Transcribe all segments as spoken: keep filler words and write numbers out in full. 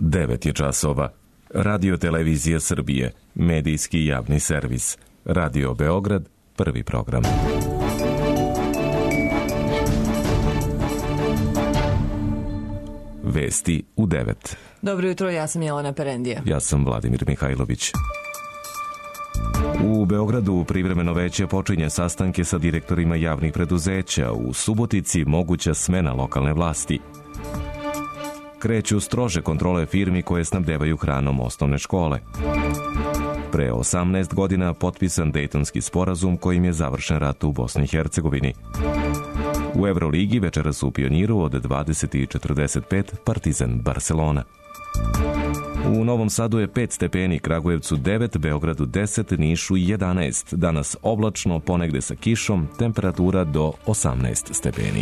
devet je časova. Radio Televizija Srbije, medijski javni servis. Radio Beograd, prvi program. Vesti u devet. Dobro jutro, ja sam Jelena Perendija. Ja sam Vladimir Mihajlović. U Beogradu privremeno veće počinje sastanke sa direktorima javnih preduzeća. U Subotici moguća smena lokalne vlasti. Kreću strože kontrole firmi koje snabdevaju hranom osnovne škole. Pre osamnaest godina potpisan Dejtonski sporazum kojim je završen rat u Bosni i Hercegovini. U Evroligi večeras u Pioniru od dvadeset i četrdeset pet Partizan Barcelona. U Novom Sadu je pet stepeni, Kragujevcu devet, Beogradu deset, Nišu jedanaest. Danas oblačno, ponegde sa kišom, temperatura do osamnaest stepeni.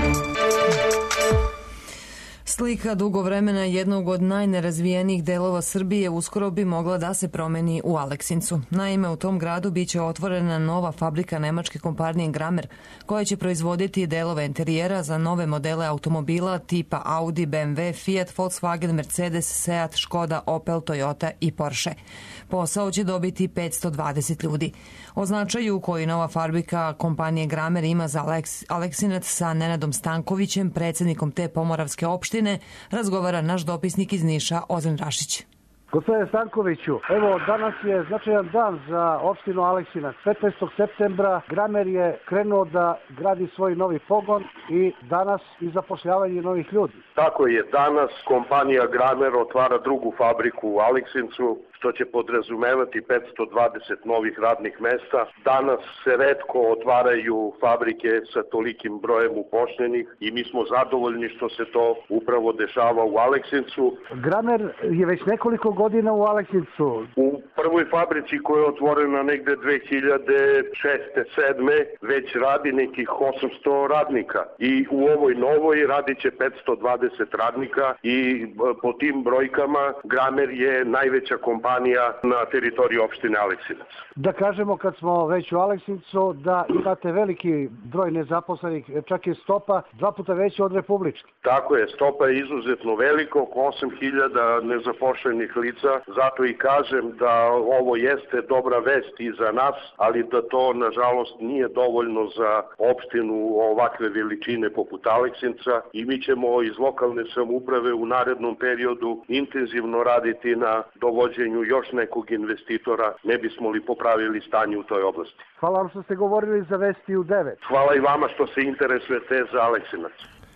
Slika dugo vremena jednog od najnerazvijenijih delova Srbije uskoro bi mogla da se promeni u Aleksincu. Naime, u tom gradu biće otvorena nova fabrika nemačke kompanije Gramer, koja će proizvoditi delove interijera za nove modele automobila tipa Audi, B M W, Fiat, Volkswagen, Mercedes, Seat, Škoda, Opel, Toyota i Porsche. Posao će dobiti petsto dvadeset ljudi. O značaju koji nova fabrika kompanije Gramer ima za Aleksinac sa Nenadom Stankovićem, predsjednikom te pomoravske opštine, razgovara naš dopisnik iz Niša, Ozren Rašić. Gospodine Stankoviću, evo danas je značajan dan za opštinu Aleksinac. petnaestog septembra Gramer je krenuo da gradi svoj novi pogon i danas i zapošljavanje novih ljudi. Tako je, danas kompanija Gramer otvara drugu fabriku u Aleksincu, što će podrazumevati petsto dvadeset novih radnih mesta. Danas se retko otvaraju fabrike sa tolikim brojem upošljenih i mi smo zadovoljni što se to upravo dešava u Aleksincu. Gramer je već nekoliko godina u Aleksincu. U prvoj fabrici koja je otvorena negde dve hiljade šeste sedme već radi nekih osamsto radnika i u ovoj novoj radit će petsto dvadeset radnika i po tim brojkama Gramer je najveća kompanija na teritoriji opštine Aleksinac. Da kažemo, kad smo već u Aleksincu, da imate veliki broj nezaposlenih, čak je stopa dva puta veća od republičke. Tako je, stopa je izuzetno velika, oko osam hiljada nezaposlenih lica, zato i kažem da ovo jeste dobra vest i za nas, ali da to nažalost nije dovoljno za opštinu ovakve veličine poput Aleksinca i mi ćemo iz lokalne samouprave u narednom periodu intenzivno raditi na dovođenju još nekog investitora, ne bismo li popravili stanje u toj oblasti. Hvala vam što ste govorili za Vesti u devet. Hvala i vama što se interesujete za Aleksinac.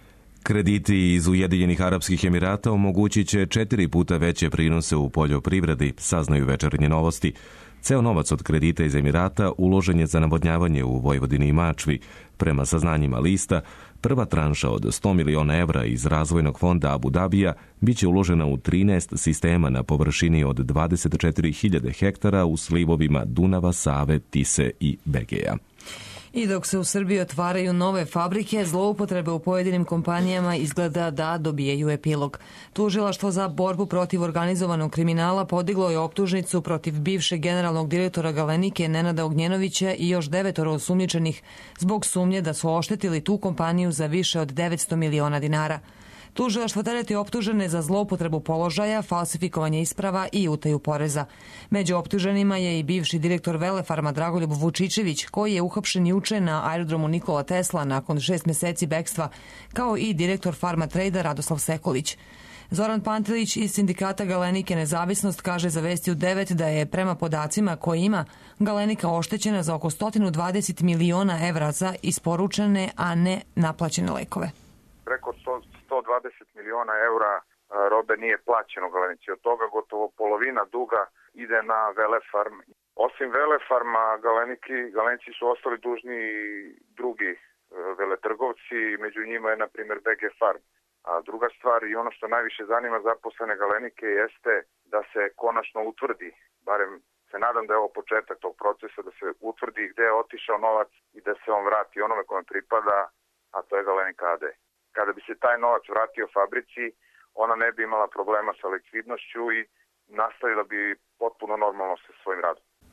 Krediti iz Ujedinjenih Arapskih Emirata omogućit će četiri puta veće prinose u poljoprivredi, saznaju Večernje novosti. Ceo novac od kredita iz Emirata uložen je za navodnjavanje u Vojvodini i Mačvi. Prema saznanjima lista, prva tranša od sto miliona evra iz razvojnog fonda Abu Dabija biće uložena u trinaest sistema na površini od dvadeset četiri hiljade hektara u slivovima Dunava, Save, Tise i Begeja. I dok se u Srbiji otvaraju nove fabrike, zloupotrebe u pojedinim kompanijama izgleda da dobijaju epilog. Tužilaštvo za borbu protiv organizovanog kriminala podiglo je optužnicu protiv bivšeg generalnog direktora Galenike Nenada Ognjenovića i još devetoro osumnjičenih zbog sumnje da su oštetili tu kompaniju za više od devetsto miliona dinara. Tužilaštvo tereti optužene za zloupotrebu položaja, falsifikovanje isprava i utaju poreza. Među optuženima je i bivši direktor Velefarma Dragoljub Vučičević, koji je uhapšen juče na aerodromu Nikola Tesla nakon šest meseci bekstva, kao i direktor Farma Trejda Radoslav Sekolić. Zoran Pantelić iz sindikata Galenike Nezavisnost kaže za Vesti u devet da je prema podacima koje ima Galenika oštećena za oko sto dvadeset miliona evra za isporučene, a ne naplaćene lekove. Preko sto dvadeset miliona eura robe nije plaćeno Galenici. Od toga gotovo polovina duga ide na Velefarm. Osim Velefarma, Galeniki, Galenici su ostali dužni i drugi veletrgovci, među njima je na primjer B G Farm. A druga stvar i ono što najviše zanima zaposlene Galenike jeste da se konačno utvrdi, barem se nadam da je ovo početak tog procesa, da se utvrdi gde je otišao novac i da se on vrati onome kome pripada, a to je Galenika A D. Kada bi se taj novac vratio fabrici, ona ne bi imala problema sa likvidnošću i nastavila bi potpuno normalno sa svojim radom.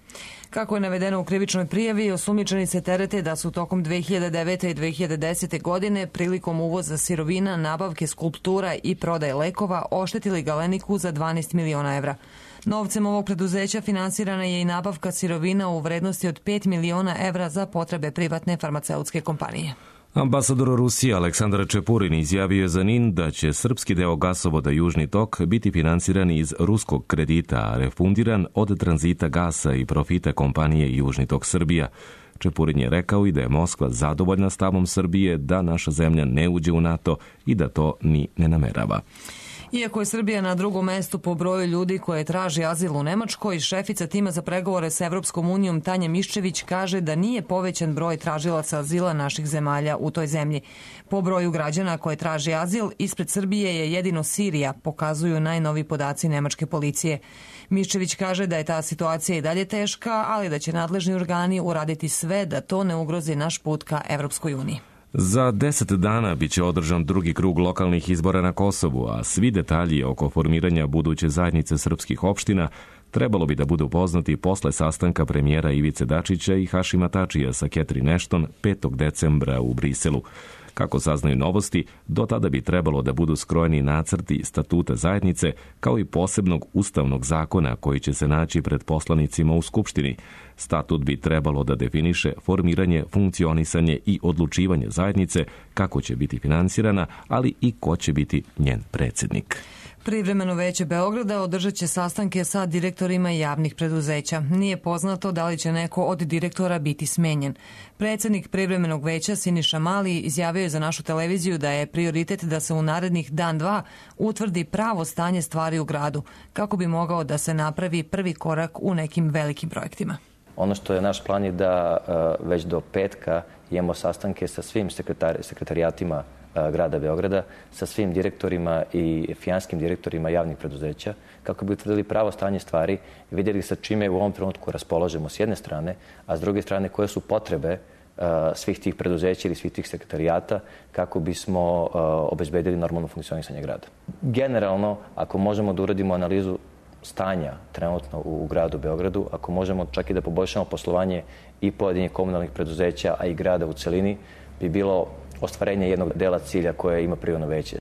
Kako je navedeno u krivičnoj prijavi, osumnjičeni se terete da su tokom dve hiljade devete i dve hiljade desete. godine prilikom uvoza sirovina, nabavke skulptura i prodaje lekova oštetili Galeniku za dvanaest miliona evra. Novcem ovog preduzeća finansirana je i nabavka sirovina u vrednosti od pet miliona evra za potrebe privatne farmaceutske kompanije. Ambasador Rusije Aleksandar Čepurin izjavio je za N I N da će srpski deo gasovoda Južni tok biti finansiran iz ruskog kredita, a refundiran od tranzita gasa i profita kompanije Južni tok Srbija. Čepurin je rekao i da je Moskva zadovoljna stavom Srbije da naša zemlja ne uđe u NATO i da to ni ne namerava. Iako je Srbija na drugom mestu po broju ljudi koje traži azil u Nemačkoj, šefica tima za pregovore s Evropskom unijom Tanja Miščević kaže da nije povećan broj tražilaca azila naših zemalja u toj zemlji. Po broju građana koje traži azil, ispred Srbije je jedino Sirija, pokazuju najnoviji podaci nemačke policije. Miščević kaže da je ta situacija i dalje teška, ali da će nadležni organi uraditi sve da to ne ugrozi naš put ka Evropskoj uniji. Za deset dana biće održan drugi krug lokalnih izbora na Kosovu, a svi detalji oko formiranja buduće zajednice srpskih opština trebalo bi da budu poznati posle sastanka premijera Ivice Dačića i Hašima Tačija sa Catherine Ashton petog decembra u Briselu. Kako saznaju Novosti, do tada bi trebalo da budu skrojeni nacrti statuta zajednice, kao i posebnog ustavnog zakona koji će se naći pred poslanicima u Skupštini. Statut bi trebalo da definiše formiranje, funkcionisanje i odlučivanje zajednice, kako će biti finansirana, ali i ko će biti njen predsjednik. Privremeno veće Beograda održat će sastanke sa direktorima javnih preduzeća. Nije poznato da li će neko od direktora biti smenjen. Predsjednik privremenog veća Siniša Mali izjavio je za našu televiziju da je prioritet da se u narednih dan dva utvrdi pravo stanje stvari u gradu, kako bi mogao da se napravi prvi korak u nekim velikim projektima. Ono što je naš plan je da već do petka imamo sastanke sa svim sekretar, sekretarijatima grada Beograda, sa svim direktorima i finansijskim direktorima javnih preduzeća, kako bi utvrdili pravo stanje stvari i vidjeli sa čime u ovom trenutku raspolažemo s jedne strane, a s druge strane koje su potrebe svih tih preduzeća ili svih tih sekretarijata kako bismo obezbedili normalno funkcionisanje grada. Generalno, ako možemo da uradimo analizu stanja trenutno u gradu Beogradu, ako možemo čak i da poboljšamo poslovanje i pojedinih komunalnih preduzeća, a i grada u celini, bi bilo ostvarenje jednog dela cilja koje ima privremeno veće.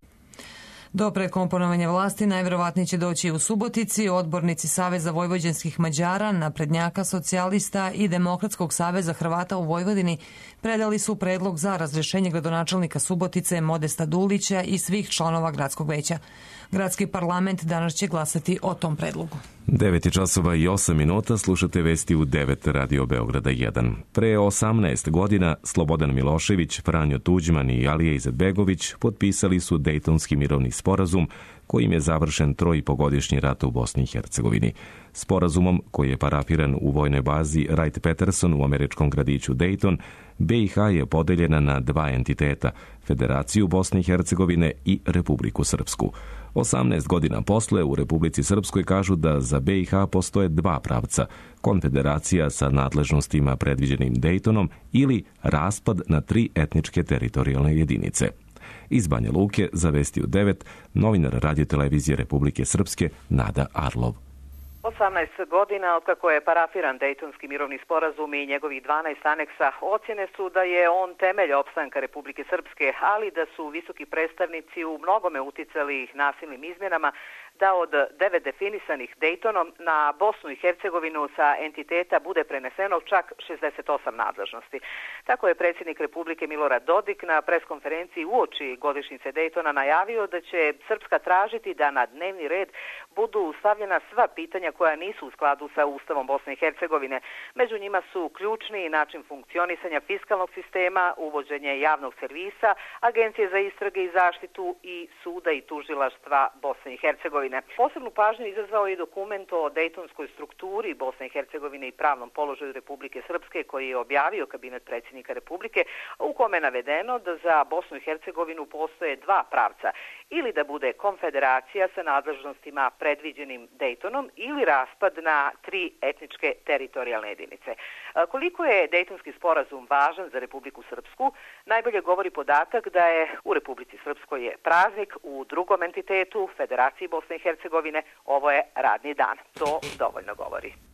Do prekomponovanja vlasti najverovatnije će doći u Subotici. Odbornici Saveza vojvođanskih Mađara, naprednjaka, socijalista i Demokratskog saveza Hrvata u Vojvodini predali su predlog za razrešenje gradonačelnika Subotice Modesta Dulića i svih članova gradskog veća. Gradski parlament danas će glasati o tom predlogu. devet časova i osam minuta, slušate vesti u devet Radio Beograda jedan. Pre osamnaest godina Slobodan Milošević, Franjo Tuđman i Alija Izetbegović potpisali su Dejtonski mirovni sporazum kojim je završen trojipogodišnji rat u Bosni i Hercegovini. Sporazumom, koji je parafiran u vojnoj bazi Wright-Patterson u američkom gradiću Dejton, B i H je podeljena na dva entiteta, Federaciju Bosne i Hercegovine i Republiku Srpsku. osamnaest godina posle u Republici Srpskoj kažu da za B i H postoje dva pravca, konfederacija sa nadležnostima predviđenim Dejtonom ili raspad na tri etničke teritorijalne jedinice. Iz Banja Luke za Vesti u devet, novinar Radio-televizije Republike Srpske Nada Arlov. osamnaest godina od kako je parafiran Dejtonski mirovni sporazum i njegovih dvanaest aneksa, ocjene su da je on temelj opstanka Republike Srpske, ali da su visoki predstavnici u mnogome uticali nasilnim izmjenama da od devet definisanih Dejtonom na Bosnu i Hercegovinu sa entiteta bude preneseno čak šezdeset osam nadležnosti. Tako je predsjednik Republike Milorad Dodik na preskonferenciji uoči godišnjice Dejtona najavio da će Srpska tražiti da na dnevni red budu stavljena sva pitanja koja nisu u skladu sa Ustavom Bosne i Hercegovine. Među njima su ključni način funkcionisanja fiskalnog sistema, uvođenje javnog servisa, Agencije za istrage i zaštitu i suda i tužilaštva Bosne i Hercegovine. Posebnu pažnju izazvao je dokument o dejtonskoj strukturi Bosne i Hercegovine i pravnom položaju Republike Srpske koji je objavio kabinet predsjednika Republike, u kome je navedeno da za Bosnu i Hercegovinu postoje dva pravca, ili da bude konfederacija sa nadležnostima predviđenim Dejtonom ili raspad na tri etničke teritorijalne jedinice. Koliko je Dejtonski sporazum važan za Republiku Srpsku, najbolje govori podatak da je u Republici Srpskoj je praznik, u drugom entitetu, Federaciji Bosne i Hercegovine, ovo je radni dan. To dovoljno govori.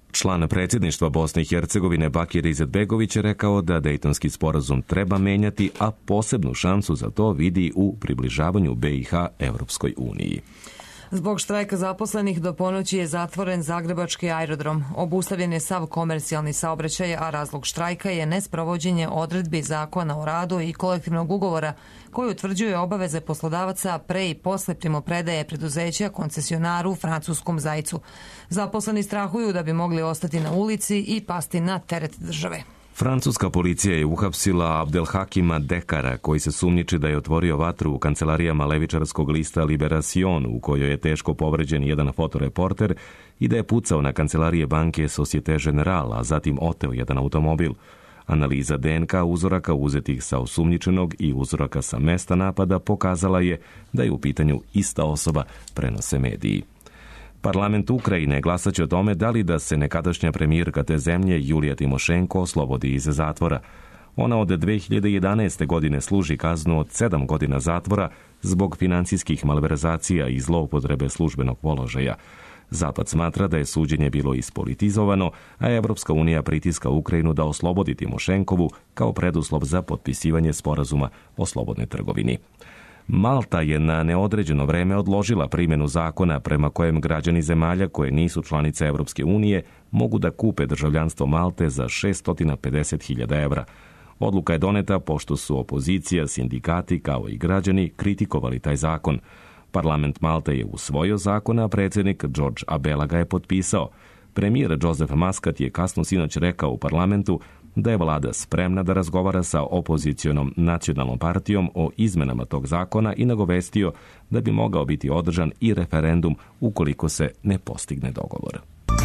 Član predsjedništva Bosne i Hercegovine Bakir Izetbegović je rekao da Dejtonski sporazum treba menjati, a posebnu šansu za to vidi u približavanju B i H Evropskoj uniji. Zbog štrajka zaposlenih do ponoći je zatvoren zagrebački aerodrom. Obustavljen je sav komercijalni saobraćaj, a razlog štrajka je nesprovođenje odredbi zakona o radu i kolektivnog ugovora koji utvrđuje obaveze poslodavaca pre i posle primopredaje preduzeća koncesionaru francuskom Zajcu. Zaposleni strahuju da bi mogli ostati na ulici i pasti na teret države. Francuska policija je uhapsila Abdelhakima Dekara, koji se sumnjiči da je otvorio vatru u kancelarijama levičarskog lista Liberation, u kojoj je teško povređen jedan fotoreporter, i da je pucao na kancelarije banke Societe Generale, a zatim oteo jedan automobil. Analiza D N K uzoraka uzetih sa osumnjičenog i uzoraka sa mesta napada pokazala je da je u pitanju ista osoba, prenose mediji. Parlament Ukrajine glasaće o tome da li da se nekadašnja premijerka te zemlje Julija Timošenko oslobodi iz zatvora. Ona od dve hiljade jedanaeste. godine služi kaznu od sedam godina zatvora zbog financijskih malverzacija i zloupotrebe službenog položaja. Zapad smatra da je suđenje bilo ispolitizovano, a Evropska unija pritiska Ukrajinu da oslobodi Timošenkovu kao preduslov za potpisivanje sporazuma o slobodnoj trgovini. Malta je na neodređeno vreme odložila primjenu zakona prema kojem građani zemalja koje nisu članice Evropske unije mogu da kupe državljanstvo Malte za šesto pedeset hiljada evra. Odluka je doneta pošto su opozicija, sindikati kao i građani kritikovali taj zakon. Parlament Malte je usvojio zakon, a predsjednik George Abela ga je potpisao. Premijer Joseph Muscat je kasno sinoć rekao u parlamentu da je vlada spremna da razgovara sa opozicionom nacionalnom partijom o izmenama tog zakona i nagovestio da bi mogao biti održan i referendum ukoliko se ne postigne dogovor.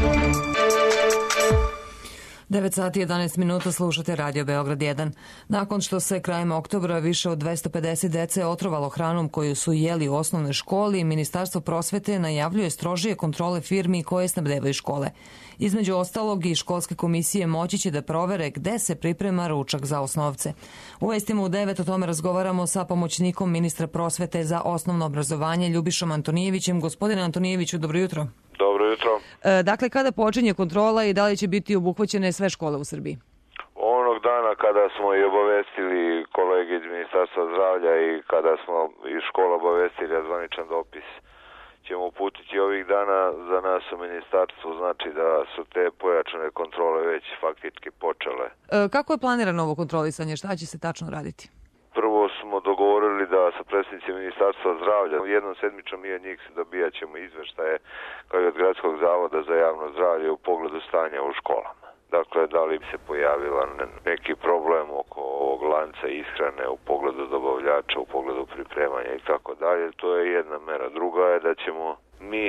devet sati i jedanaest minuta, slušate Radio Beograd jedan. Nakon što se krajem oktobra više od dvesta pedeset dece otrovalo hranom koju su jeli u osnovnoj školi, Ministarstvo prosvete najavljuje strožije kontrole firmi koje snabdevaju škole. Između ostalog, i školske komisije moći će da provere gde se priprema ručak za osnovce. U vestima u devet o tome razgovaramo sa pomoćnikom ministra prosvete za osnovno obrazovanje Ljubišom Antonijevićem. Gospodine Antonijeviću, dobro jutro. Dobro jutro. E, dakle, kada počinje kontrola i da li će biti obuhvaćene sve škole u Srbiji? Onog dana kada smo i obavestili kolege iz Ministarstva zdravlja i kada smo iz škola obavestili, a zvaničan dopis ćemo uputiti ovih dana, za nas u ministarstvu znači da su te pojačane kontrole već faktički počele. E, kako je planirano ovo kontrolisanje? Šta će se tačno raditi? Prvo smo dogovorili da sa predsjednicima Ministarstva zdravlja jednom sedmičnom i od njih dobijat ćemo izveštaje kao i od Gradskog zavoda za javno zdravlje u pogledu stanja u školama. Dakle, da li bi se pojavila neki problem oko ovog lanca ishrane u pogledu dobavljača, u pogledu pripremanja i tako dalje. To je jedna mera. Druga je da ćemo mi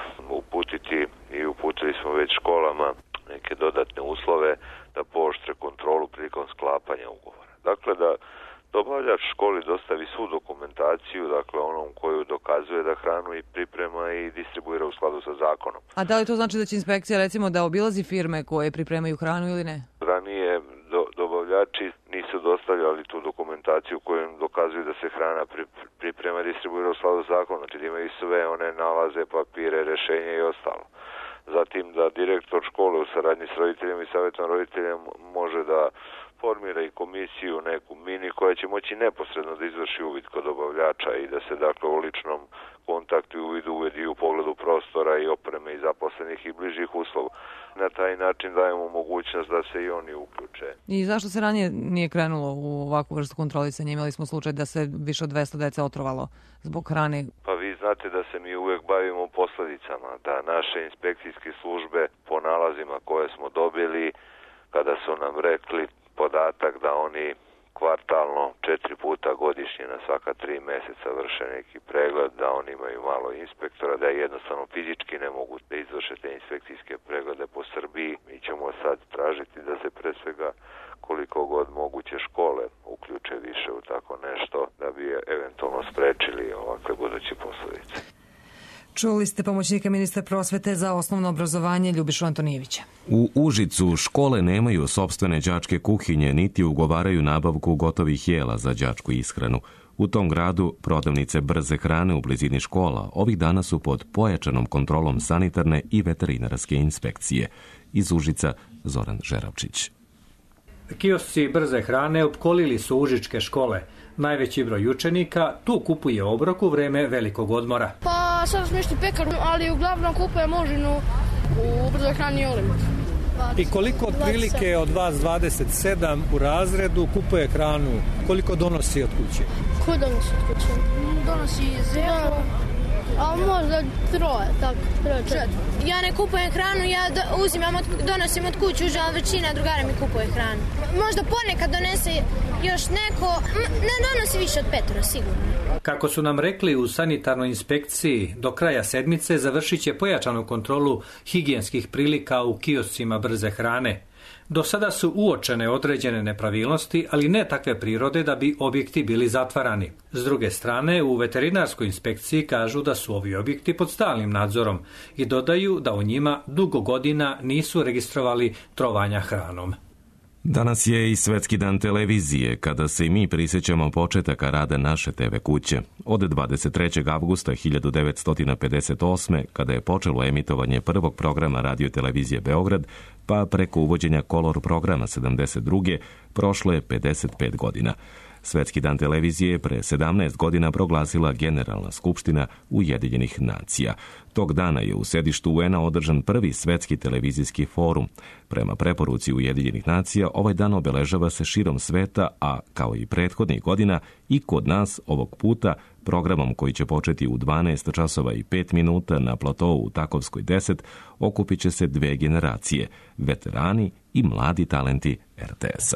uputiti i uputili smo već školama neke dodatne uslove da pooštre kontrolu prilikom sklapanja ugovora. Dakle, da dobavljač školi dostavi svu dokumentaciju, dakle onom koju dokazuje da hranu i priprema i distribuira u skladu sa zakonom. A da li to znači da će inspekcija recimo da obilazi firme koje pripremaju hranu ili ne? Ranije do, dobavljači nisu dostavljali tu dokumentaciju kojom dokazuju da se hrana pri, priprema i distribuira u skladu sa zakonom. Znači da imaju sve one nalaze, papire, rešenja i ostalo. Zatim da direktor škole u saradnji s roditeljima i savjetom roditelja može da formira i komisiju neku mini koja će moći neposredno da izvrši uvid kod dobavljača i da se dakle u ličnom kontaktu i uvidu uvedi u pogledu prostora i opreme i zaposlenih i bližih uslova. Na taj način dajemo mogućnost da se i oni uključe. I zašto se ranije nije krenulo u ovakvu vrstu kontrolisanja? Imali smo slučaj da se više od dvesta dece otrovalo zbog hrane. Pa vi znate da se mi uvijek bavimo posledicama, da naše inspekcijske službe po nalazima koje smo dobili, kada su nam rekli podatak da oni kvartalno četiri puta godišnje na svaka tri meseca vrše neki pregled, da oni imaju malo inspektora, da jednostavno fizički ne mogu da izvrše te inspekcijske preglede po Srbiji. Mi ćemo sad tražiti da se pre svega koliko god moguće škole uključe više u tako nešto da bi eventualno sprečili ovakve buduće posledice. Čuli ste pomoćnika ministra prosvete za osnovno obrazovanje Ljubišu Antonijevića. U Užicu škole nemaju sopstvene đačke kuhinje niti ugovaraju nabavku gotovih jela za đačku ishranu. U tom gradu prodavnice brze hrane u blizini škola ovih dana su pod pojačanom kontrolom sanitarne i veterinarske inspekcije. Iz Užica Zoran Žeravčić. Kiosci brze hrane opkolili su užičke škole. Najveći broj učenika tu kupuje obrok u vreme velikog odmora. Pa sad smješti pekaru, ali uglavnom kupuje možinu u brzoj hrani Olimit. I koliko otprilike od vas dvadeset sedam u razredu kupuje hranu? Koliko donosi od kuće? Ko donosi od kuće? Donosi zelo, a možda troje, tako, troje, četiri. Ja ne kupujem hranu, ja do, uzimam, od, donosim od kuće, ali većina drugara mi kupuje hranu. Možda ponekad donese još neko, ne donosi više od petoro, sigurno. Kako su nam rekli u sanitarnoj inspekciji, do kraja sedmice završit će pojačanu kontrolu higijenskih prilika u kioscima brze hrane. Do sada su uočene određene nepravilnosti, ali ne takve prirode da bi objekti bili zatvarani. S druge strane, u veterinarskoj inspekciji kažu da su ovi objekti pod stalnim nadzorom i dodaju da u njima dugo godina nisu registrovali trovanja hranom. Danas je i Svetski dan televizije, kada se i mi prisjećamo početaka rada naše te ve kuće. Od dvadeset trećeg avgusta hiljadu devetsto pedeset osme. kada je počelo emitovanje prvog programa radio-televizije Beograd, pa preko uvođenja kolor programa sedamdeset druge. prošlo je pedeset pet godina. Svetski dan televizije pre sedamnaest godina proglasila Generalna skupština Ujedinjenih nacija. Tog dana je u sedištu U en a održan prvi svetski televizijski forum. Prema preporuci Ujedinjenih nacija, ovaj dan obeležava se širom sveta, a kao i prethodnih godina i kod nas ovog puta programom koji će početi u dvanaest časova i pet minuta na platovu u Takovskoj deset okupit će se dve generacije, veterani i mladi talenti er te es a.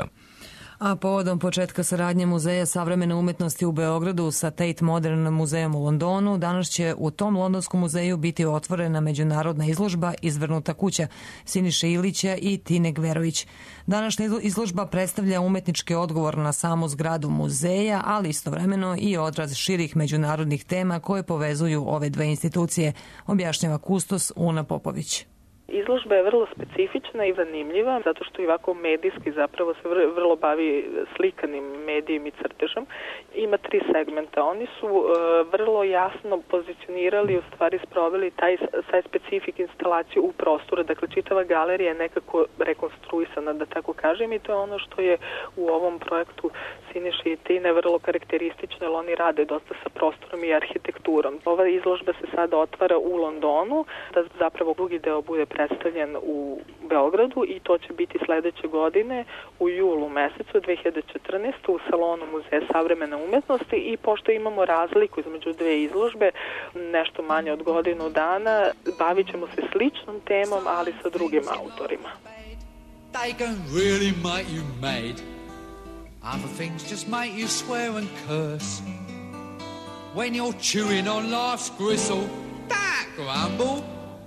A povodom početka saradnje Muzeja savremene umetnosti u Beogradu sa Tate Modern muzejom u Londonu, danas će u tom londonskom muzeju biti otvorena međunarodna izložba Izvrnuta kuća Siniše Ilića i Tine Gverović. Današnja izložba predstavlja umetnički odgovor na samu zgradu muzeja, ali istovremeno i odraz širih međunarodnih tema koje povezuju ove dve institucije, objašnjava kustos Una Popović. Izložba je vrlo specifična i zanimljiva, zato što i ovako medijski zapravo se vrlo bavi slikanim medijem i crtežom. Ima tri segmenta. Oni su uh, vrlo jasno pozicionirali, u stvari sproveli taj, taj specifik instalaciju u prostoru. Dakle, čitava galerija je nekako rekonstruisana, da tako kažem, i to je ono što je u ovom projektu Siniše i Tine vrlo karakteristično, jer oni rade dosta sa prostorom i arhitekturom. Ova izložba se sada otvara u Londonu, da zapravo drugi deo bude predstavljen u Beogradu i to će biti sledeće godine u julu mesecu dve hiljade četrnaeste. u salonu Muzeja savremene umetnosti i pošto imamo razliku između dve izložbe, nešto manje od godinu dana, bavit ćemo se sličnom temom, ali sa drugim autorima. They can really make you mad. Other things just make you swear and curse. When you're chewing on life's gristle, that grumble.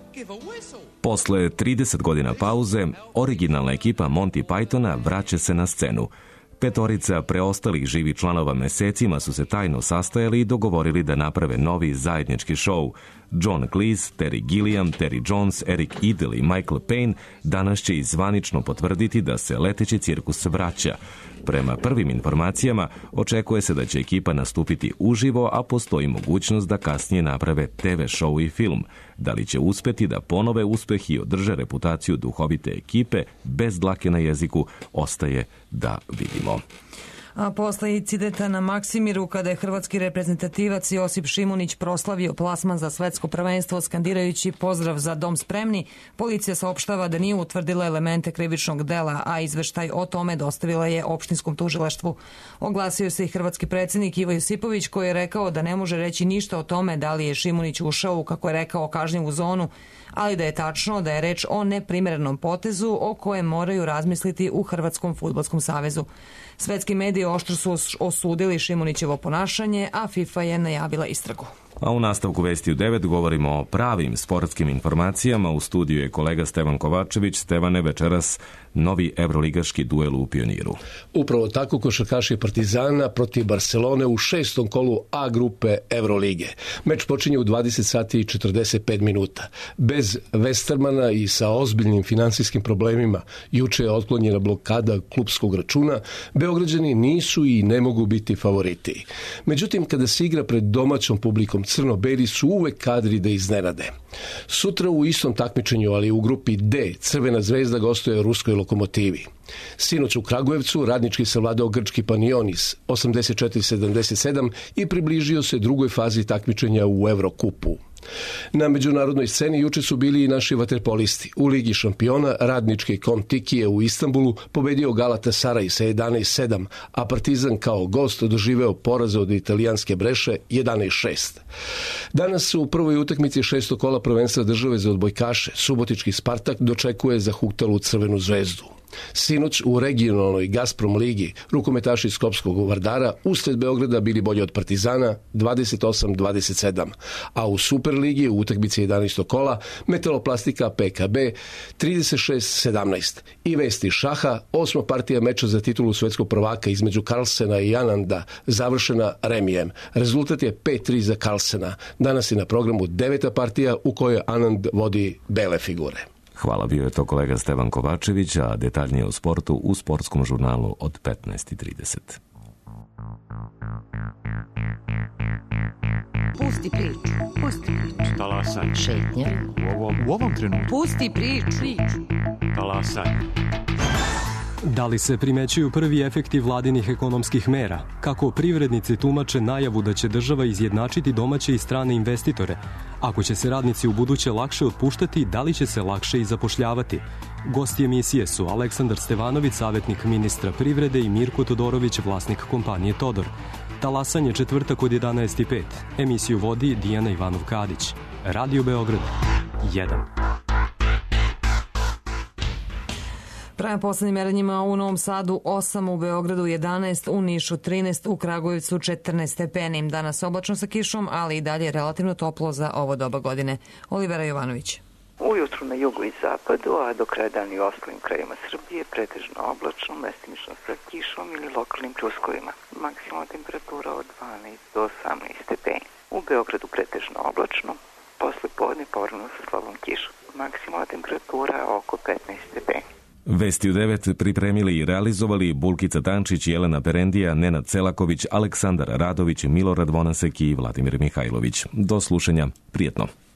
Posle trideset godina pauze, originalna ekipa Monty Pythona vraća se na scenu. Petorica preostalih živih članova mesecima su se tajno sastajali i dogovorili da naprave novi zajednički šou. John Cleese, Terry Gilliam, Terry Jones, Eric Idle i Michael Payne danas će i zvanično potvrditi da se leteći cirkus vraća. Prema prvim informacijama, očekuje se da će ekipa nastupiti uživo, a postoji mogućnost da kasnije naprave te ve show i film. Da li će uspeti da ponove uspeh i održe reputaciju duhovite ekipe bez dlake na jeziku, ostaje da vidimo. A posle incidenta na Maksimiru, kada je hrvatski reprezentativac Josip Šimunić proslavio plasman za svetsko prvenstvo skandirajući pozdrav za dom spremni, policija saopštava da nije utvrdila elemente krivičnog dela, a izveštaj o tome dostavila je opštinskom tužilaštvu. Oglasio se i hrvatski predsjednik Ivo Josipović, koji je rekao da ne može reći ništa o tome da li je Šimunić ušao u, kako je rekao, kažnjivu zonu, ali da je tačno da je reč o neprimerenom potezu o kojem moraju razmisliti u Hrvatskom fudbalskom savezu. Svetski mediji oštro su osudili Šimunićevo ponašanje, a FIFA je najavila istragu. A u nastavku Vesti u devet govorimo o pravim sportskim informacijama. U studiju je kolega Stevan Kovačević. Stevane, večeras novi evroligaški duel u Pioniru. Upravo tako, košarkaši Partizana protiv Barcelone u šestom kolu A grupe Evrolige. Meč počinje u dvadeset sati i četrdeset pet minuta. Bez Westermana i sa ozbiljnim finansijskim problemima, juče je otklonjena blokada klupskog računa, Beograđani nisu i ne mogu biti favoriti. Međutim, kada se igra pred domaćom publikom, crno-beli su uvek kadri da iznenade. Sutra u istom takmičenju, ali u grupi D, Crvena zvezda gostuje Ruskoj Lokomotivi. Sinoć u Kragujevcu Radnički savladao grčki Panionis osamdeset četiri sedamdeset sedam i približio se drugoj fazi takmičenja u Evrokupu. Na međunarodnoj sceni juče su bili i naši vaterpolisti. U Ligi šampiona Radnički Komtikije u Istanbulu pobedio Galatasaray sa jedanaest sedam, a Partizan kao gost doživeo poraz od italijanske Breše jedanaest šest. Danas su u prvoj utakmici šestog kola prvenstva države za odbojkaše. Subotički Spartak dočekuje zahuktalu Crvenu zvezdu. Sinoć u regionalnoj Gazprom ligi rukometaši Skopskog Vardara usred Beograda bili bolji od Partizana dvadeset osam dvadeset sedam, a u Superligi u utakmici jedanaestog kola Metaloplastika P K B trideset šest sedamnaest. I vesti šaha, osma partija meča za titulu svetskog prvaka između Carlsena i Ananda završena remijem. Rezultat je pet tri za Carlsena. Danas je na programu deveta partija u kojoj Anand vodi bele figure. Hvala, bio je to kolega Stevan Kovačević, a detaljnije o sportu u sportskom žurnalu od petnaest i trideset. Pusti priču, pusti priču. Talasaj. Šetnja. U ovom, u ovom trenutku. Pusti priču. Talasaj. Da li se primećuju prvi efekti vladinih ekonomskih mera? Kako privrednici tumače najavu da će država izjednačiti domaće i strane investitore? Ako će se radnici u buduće lakše otpuštati, da li će se lakše i zapošljavati? Gosti emisije su Aleksandar Stevanović, savjetnik ministra privrede, i Mirko Todorović, vlasnik kompanije Todor. Talasanje četvrtak od jedanaest i pet. Emisiju vodi Dijana Ivanov-Kadić. Radio Beograd jedan. Prema poslednjim merenjima u Novom Sadu osam, u Beogradu jedanaest, u Nišu trinaest, u Kragujevcu četrnaest stepeni. Danas oblačno sa kišom, ali i dalje relativno toplo za ovo doba godine. Olivera Jovanović. Ujutru na jugu i zapadu, a do kraja dana i u ostalim krajima Srbije pretežno oblačno, mestimično sa kišom ili lokalnim pljuskovima. Maksimalna temperatura od dvanaest do osamnaest stepeni. U Beogradu pretežno oblačno, posle podne povremeno sa slabom kišom. Maksimalna temperatura oko petnaest stepeni. Vesti u devet pripremili i realizovali Bulkica Tančić, Jelena Perendija, Nenad Celaković, Aleksandar Radović, Milorad Vonasek i Vladimir Mihajlović. Do slušanja, prijetno.